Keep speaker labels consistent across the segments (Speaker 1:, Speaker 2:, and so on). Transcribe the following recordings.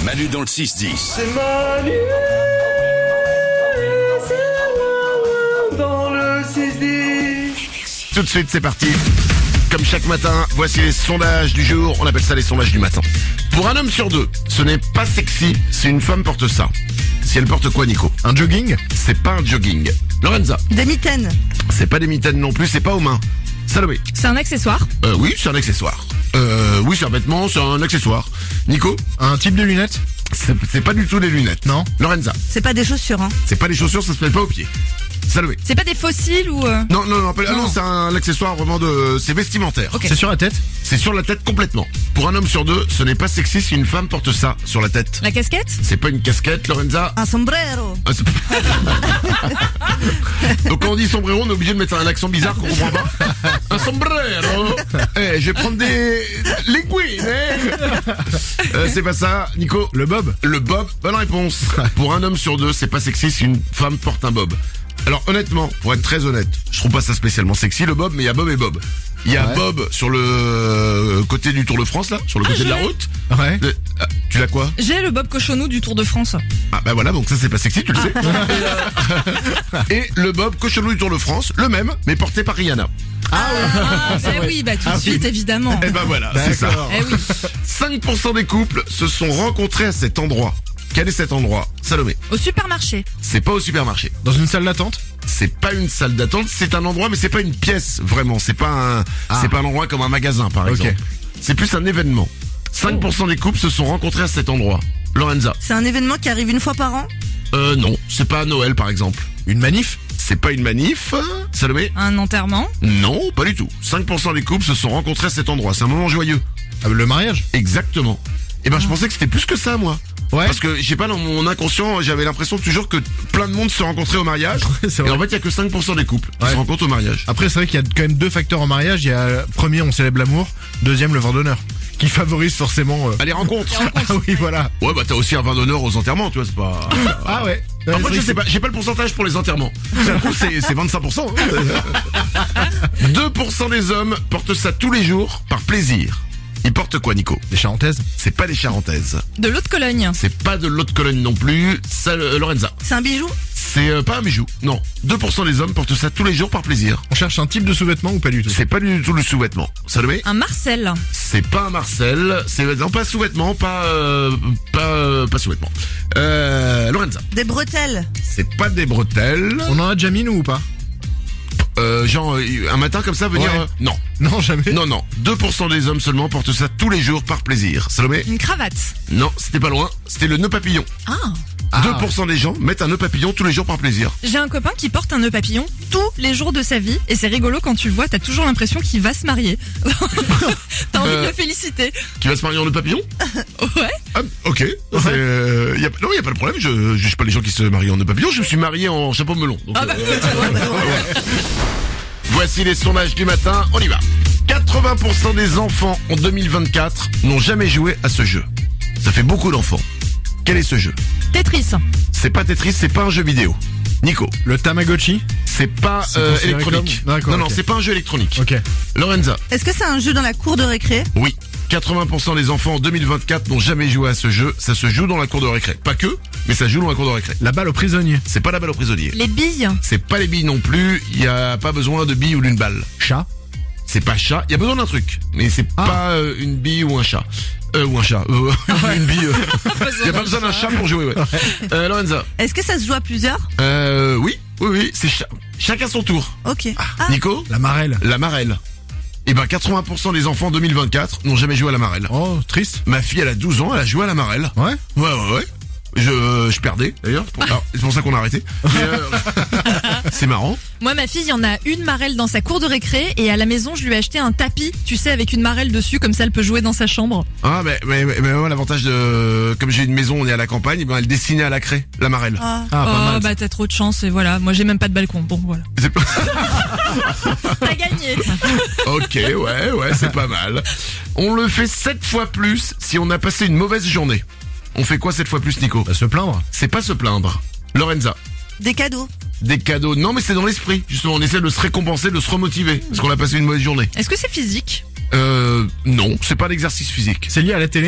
Speaker 1: Manu dans le 6-10.
Speaker 2: C'est Manu, c'est dans le 6-10.
Speaker 3: Tout de suite, c'est parti. Comme chaque matin, voici les sondages du jour. On appelle ça les sondages du matin. Pour un homme sur deux, ce n'est pas sexy si une femme porte ça. Si elle porte quoi, Nico?
Speaker 4: Un jogging?
Speaker 3: C'est pas un jogging. Lorenza?
Speaker 5: Des mitaines.
Speaker 3: C'est pas des mitaines non plus, c'est pas aux mains. Salomé?
Speaker 6: C'est un accessoire.
Speaker 3: Oui, c'est un accessoire. Oui, c'est un vêtement, c'est un accessoire. Nico?
Speaker 4: Un type de lunettes?
Speaker 3: C'est pas du tout des lunettes.
Speaker 4: Non.
Speaker 3: Lorenza?
Speaker 5: C'est pas des chaussures, hein.
Speaker 3: C'est pas des chaussures, ça se met pas aux pieds. Salomé?
Speaker 6: C'est pas des fossiles ou...
Speaker 3: Non, c'est un accessoire vraiment c'est vestimentaire.
Speaker 6: Ok.
Speaker 4: C'est sur la tête?
Speaker 3: C'est sur la tête complètement. Pour un homme sur deux, ce n'est pas sexy si une femme porte ça sur la tête.
Speaker 6: La casquette?
Speaker 3: C'est pas une casquette, Lorenza.
Speaker 5: Un sombrero.
Speaker 3: Ah, donc quand on dit sombrero, on est obligé de mettre un accent bizarre qu'on comprend pas. Un sombrero. Je vais prendre des linguines. C'est pas ça, Nico.
Speaker 4: Le bob?
Speaker 3: Le bob, bonne réponse. Pour un homme sur deux, c'est pas sexy si une femme porte un bob. Alors honnêtement, pour être très honnête, je trouve pas ça spécialement sexy le bob, mais il y a Bob et Bob. Il y a Bob sur le côté du Tour de France là, sur le côté de la route.
Speaker 4: Ouais.
Speaker 3: Tu l'as quoi?
Speaker 6: J'ai le Bob Cochonou du Tour de France.
Speaker 3: Ah bah voilà, donc ça c'est pas sexy, tu le sais. Et le Bob Cochonou du Tour de France, le même, mais porté par Rihanna.
Speaker 6: Oui, bah tout de suite, évidemment.
Speaker 3: Et bah voilà, c'est ça.
Speaker 6: Eh oui.
Speaker 3: 5% des couples se sont rencontrés à cet endroit. Quel est cet endroit? Salomé?
Speaker 6: Au supermarché.
Speaker 3: C'est pas au supermarché.
Speaker 4: Dans une salle d'attente?
Speaker 3: C'est pas une salle d'attente, c'est un endroit, mais c'est pas une pièce, vraiment. C'est pas un endroit comme un magasin, par exemple. C'est plus un événement. 5% des couples se sont rencontrés à cet endroit. Lorenza?
Speaker 5: C'est un événement qui arrive une fois par an.
Speaker 3: Non. C'est pas à Noël, par exemple.
Speaker 4: Une manif?
Speaker 3: C'est pas une manif. Salomé?
Speaker 6: Un enterrement.
Speaker 3: Non, pas du tout. 5% des couples se sont rencontrés à cet endroit. C'est un moment joyeux.
Speaker 4: Ah, le mariage?
Speaker 3: Exactement. Eh ben, je pensais que c'était plus que ça, moi.
Speaker 4: Ouais.
Speaker 3: Parce que, je sais pas, dans mon inconscient, j'avais l'impression toujours que plein de monde se rencontrait au mariage.
Speaker 4: C'est
Speaker 3: Et
Speaker 4: vrai.
Speaker 3: en fait, il y a que 5% des couples qui se rencontrent au mariage.
Speaker 4: Après, c'est vrai qu'il y a quand même deux facteurs en mariage. Il y a premier, on célèbre l'amour. Deuxième, le vin d'honneur. Qui favorise forcément...
Speaker 3: Ah, les rencontres.
Speaker 4: Ah oui, voilà.
Speaker 3: Ouais, bah, t'as aussi un vin d'honneur aux enterrements, tu vois, c'est pas...
Speaker 4: Ah ouais.
Speaker 3: Après, je sais pas, j'ai pas le pourcentage pour les enterrements. Ça se trouve, c'est 25%. 2% des hommes portent ça tous les jours par plaisir. Ils portent quoi, Nico?
Speaker 4: Des charentaises?
Speaker 3: C'est pas des charentaises.
Speaker 6: De l'eau de Cologne.
Speaker 3: C'est pas de l'eau de Cologne non plus. Ça, Lorenza?
Speaker 5: C'est un bijou.
Speaker 3: C'est pas un bijou. Non. 2% des hommes portent ça tous les jours par plaisir.
Speaker 4: On cherche un type de sous-vêtement ou pas du tout?
Speaker 3: C'est pas du tout le sous-vêtement. Salomé?
Speaker 6: Un Marcel.
Speaker 3: C'est pas un Marcel. C'est non, pas sous-vêtement, pas sous-vêtement. Lorenza?
Speaker 5: Des bretelles.
Speaker 3: C'est pas des bretelles.
Speaker 4: On en a déjà mis, nous, ou pas?
Speaker 3: Genre un matin comme ça venir.
Speaker 4: Ouais.
Speaker 3: Non.
Speaker 4: Non, jamais.
Speaker 3: Non. 2% des hommes seulement portent ça tous les jours par plaisir. Salomé?
Speaker 6: Une cravate.
Speaker 3: Non, c'était pas loin. C'était le nœud papillon.
Speaker 6: Ah.
Speaker 3: 2% des gens mettent un nœud papillon tous les jours par plaisir.
Speaker 6: J'ai un copain qui porte un nœud papillon tous les jours de sa vie. Et c'est rigolo quand tu le vois, t'as toujours l'impression qu'il va se marier. T'as envie de le féliciter.
Speaker 3: Qui va se marier en nœud papillon?
Speaker 6: Ouais.
Speaker 3: Ah, ok. Non, il y a pas de problème. Je juge pas les gens qui se marient en nœud papillon. Je me suis marié en chapeau melon. Donc, Voici les sondages du matin. On y va. 80% des enfants en 2024 n'ont jamais joué à ce jeu. Ça fait beaucoup d'enfants. Quel est ce jeu?
Speaker 6: Tetris.
Speaker 3: C'est pas Tetris, c'est pas un jeu vidéo. Nico?
Speaker 4: Le Tamagotchi?
Speaker 3: C'est pas
Speaker 4: C'est considéré
Speaker 3: électronique.
Speaker 4: comme- D'accord,
Speaker 3: Non,
Speaker 4: ok.
Speaker 3: c'est pas un jeu électronique.
Speaker 4: Ok.
Speaker 3: Lorenza?
Speaker 5: Est-ce que c'est un jeu dans la cour de récré?
Speaker 3: Oui. 80% des enfants en 2024 n'ont jamais joué à ce jeu. Ça se joue dans la cour de récré. Pas que, mais ça se joue dans la cour de récré.
Speaker 4: La balle au prisonnier?
Speaker 3: C'est pas la balle au prisonnier.
Speaker 6: Les billes.
Speaker 3: C'est pas les billes non plus. Il y a pas besoin de billes ou d'une balle.
Speaker 4: Chat?
Speaker 3: C'est pas chat. Il y a besoin d'un truc, mais c'est pas une bille ou un chat. Ou un chat. Une bille. Il y a pas besoin d'un chat pour jouer. Ouais. Lorenza?
Speaker 5: Est-ce que ça se joue à plusieurs?
Speaker 3: Oui. C'est chacun son tour.
Speaker 5: Ok.
Speaker 3: Nico?
Speaker 4: La marelle?
Speaker 3: La marelle. Eh ben 80% des enfants en 2024 n'ont jamais joué à la marelle.
Speaker 4: Oh, triste.
Speaker 3: Ma fille, elle a 12 ans, elle a joué à la marelle.
Speaker 4: Ouais?
Speaker 3: Ouais. Je perdais, d'ailleurs. C'est pour ça qu'on a arrêté. Mais, c'est marrant.
Speaker 6: Moi, ma fille, il y en a une marelle dans sa cour de récré. Et à la maison, je lui ai acheté un tapis, tu sais, avec une marelle dessus. Comme ça, elle peut jouer dans sa chambre.
Speaker 3: Ah, mais moi, l'avantage de... Comme j'ai une maison, on est à la campagne, ben, elle dessinait à la craie, la marelle.
Speaker 5: Ah.
Speaker 4: Ah, pas mal.
Speaker 6: Bah t'as trop de chance et voilà. Moi, j'ai même pas de balcon. Bon, voilà.
Speaker 3: C'est pas-
Speaker 6: T'as gagné.
Speaker 3: Ok, ouais, c'est pas mal. On le fait 7 fois plus si on a passé une mauvaise journée. On fait quoi 7 fois plus, Nico?
Speaker 4: Se plaindre?
Speaker 3: C'est pas se plaindre. Lorenza?
Speaker 5: Des cadeaux.
Speaker 3: Des cadeaux. Non, mais c'est dans l'esprit. Justement, on essaie de se récompenser, de se remotiver. Parce qu'on a passé une mauvaise journée.
Speaker 6: Est-ce que c'est physique?
Speaker 3: Non, c'est pas l'exercice physique.
Speaker 4: C'est lié à la télé?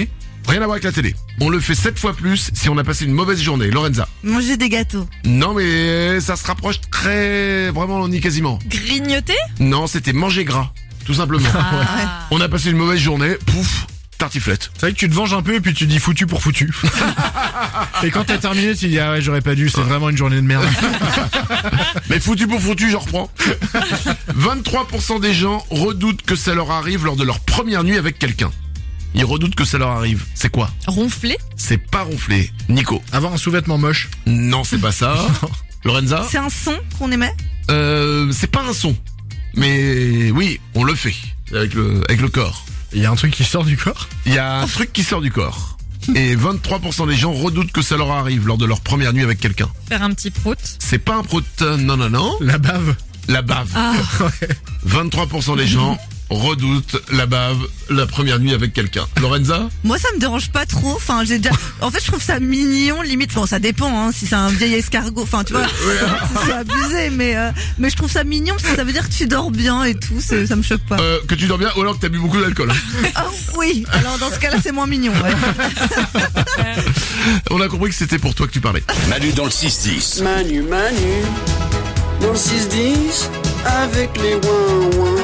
Speaker 3: Rien à voir avec la télé. On le fait 7 fois plus si on a passé une mauvaise journée. Lorenza.
Speaker 5: Manger des gâteaux.
Speaker 3: Non mais ça se rapproche vraiment, on y est quasiment.
Speaker 6: Grignoter?
Speaker 3: Non, c'était manger gras. Tout simplement.
Speaker 6: Ah.
Speaker 3: On a passé une mauvaise journée, pouf, tartiflette.
Speaker 4: C'est vrai que tu te venges un peu et puis tu dis foutu pour foutu. Et quand t'as terminé, tu dis ah ouais j'aurais pas dû, c'est vraiment une journée de merde.
Speaker 3: Mais foutu pour foutu, j'en reprends. 23% des gens redoutent que ça leur arrive lors de leur première nuit avec quelqu'un. Ils redoutent que ça leur arrive. C'est quoi?
Speaker 6: Ronfler?
Speaker 3: C'est pas ronfler. Nico.
Speaker 4: Avoir un sous-vêtement moche.
Speaker 3: Non, c'est pas ça. Lorenza.
Speaker 5: C'est un son qu'on émet?
Speaker 3: C'est pas un son. Mais oui, on le fait. Avec le corps.
Speaker 4: Il y a un truc qui sort du corps.
Speaker 3: Il y a un truc qui sort du corps. Et 23% des gens redoutent que ça leur arrive lors de leur première nuit avec quelqu'un.
Speaker 6: Faire un petit prout?
Speaker 3: C'est pas un prout, non.
Speaker 4: La bave.
Speaker 3: La bave.
Speaker 6: Ah.
Speaker 3: 23% des gens redoutent la bave la première nuit avec quelqu'un. Lorenza?
Speaker 5: Moi, ça me dérange pas trop. Enfin, en fait, je trouve ça mignon, limite. Bon, ça dépend, hein, si c'est un vieil escargot. Enfin, tu vois, c'est abusé, mais je trouve ça mignon parce que ça veut dire que tu dors bien et tout. Ça me choque pas.
Speaker 3: Que tu dors bien ou alors que t'as bu beaucoup d'alcool.
Speaker 5: Ah oui. Alors dans ce cas-là, c'est moins mignon. Ouais.
Speaker 3: On a compris que c'était pour toi que tu parlais.
Speaker 1: Manu dans le 6-10.
Speaker 2: Manu, dans le 6-10, avec les ouin-ouin.